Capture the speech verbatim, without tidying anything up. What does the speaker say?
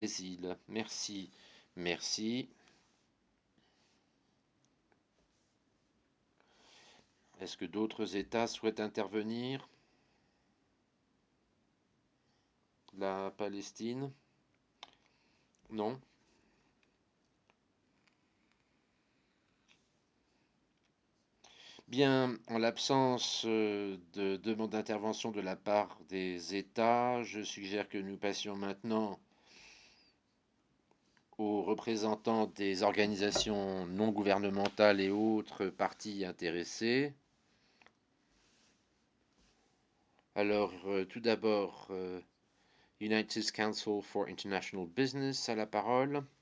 Brésil. Merci, merci. Est-ce que d'autres États souhaitent intervenir? La Palestine? Non? Bien, en l'absence euh, de demande d'intervention de la part des États, je suggère que nous passions maintenant aux représentants des organisations non gouvernementales et autres parties intéressées. Alors, euh, tout d'abord, euh, United Council for International Business a la parole.